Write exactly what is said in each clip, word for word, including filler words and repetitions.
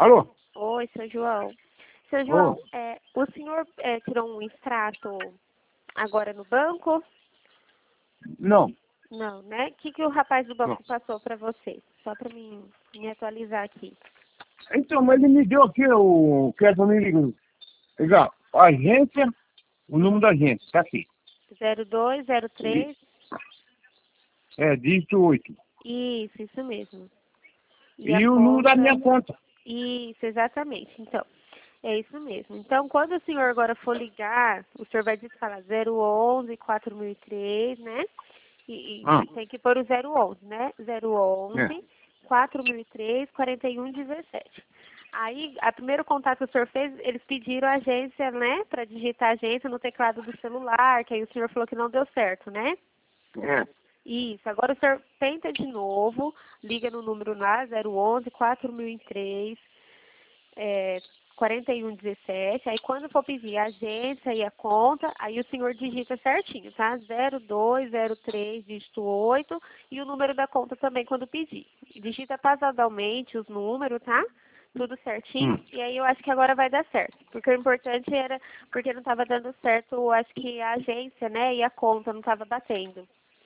Alô? Oi, seu João. Seu João, Ô. é, o senhor é, tirou um extrato agora no banco? Não. Não, né? O que, que o rapaz do banco Não. passou para você? Só para mim me atualizar aqui. Então, mas ele me deu aqui o que é pra mim. Legal. A agência, o número da agência, tá aqui. zero dois zero três. É, dígito oito. Isso, isso mesmo. E, a o número da conta- minha conta. Isso, exatamente. Então, é isso mesmo. Então, quando o senhor agora for ligar, o senhor vai falar zero onze quatro mil e três, né? E, e Ah, tem que pôr o zero onze, né? zero é. onze quatro mil e três quarenta e um dezessete. Aí, a primeiro contato que o senhor fez, eles pediram a agência, né? Para digitar a agência no teclado do celular, que aí o senhor falou que não deu certo, né? É. Isso, agora o senhor tenta de novo, liga no número lá, zero onze quatro mil e três, é, quarenta e um dezessete, aí quando for pedir a agência e a conta, aí o senhor digita certinho, tá? zero dois zero três, dígito oito, e o número da conta também quando pedir. Digita passadamente os números, tá? Tudo certinho, Hum. e aí eu acho que agora vai dar certo. Porque o importante era, porque não estava dando certo, eu acho que a agência, né, e a conta não estava batendo.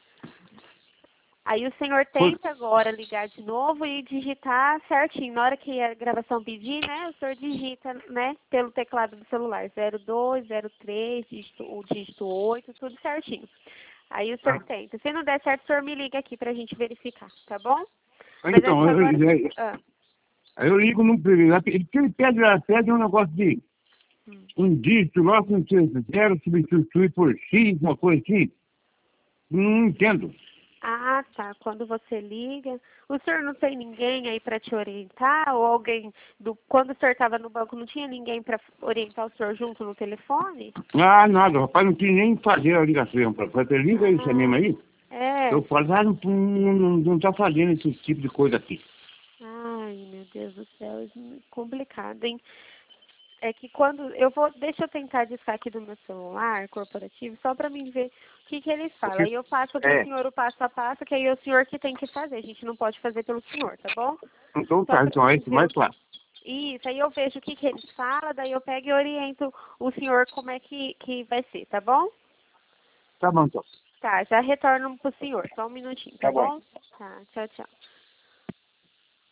Aí o senhor tenta agora ligar de novo e digitar certinho. Na hora que a gravação pedir, né, o senhor digita, né, pelo teclado do celular, zero dois zero três, dígito, o dígito oito, tudo certinho. Aí o senhor Ah. tenta. Se não der certo, o senhor me liga aqui pra gente verificar, tá bom? Mas acho Então, que eu, agora... eu, eu, Ah, eu ligo no primeiro. Ele ele pede, pede um negócio de hum. um dígito, logo não sei se zero, substitui por X, uma coisa assim. Não entendo. Ah, tá. Quando você liga, o senhor não tem ninguém aí para te orientar? Ou alguém do... Quando o senhor estava no banco, não tinha ninguém para orientar o senhor junto no telefone? Ah, nada, rapaz, não quis nem fazer a ligação para fazer. Liga isso mesmo Ah, aí. é. Eu falo, ah, não, não, não, não tá fazendo esse tipo de coisa aqui. Ai, meu Deus do céu, isso é complicado, hein? É que quando eu vou, deixa eu tentar discar aqui do meu celular corporativo, só para mim ver o que que eles falam. Porque, Aí eu passo para o é, senhor o passo a passo, que aí é o senhor que tem que fazer. A gente não pode fazer pelo senhor, tá bom? então Só tá, para então é mim isso ver mais o que... claro. Isso, aí eu vejo o que que eles falam, daí eu pego e oriento o senhor como é que, que vai ser, tá bom? Tá bom, então. Tá, já retorno pro senhor, só um minutinho, tá Tá bom. bom? Tá, tchau, tchau.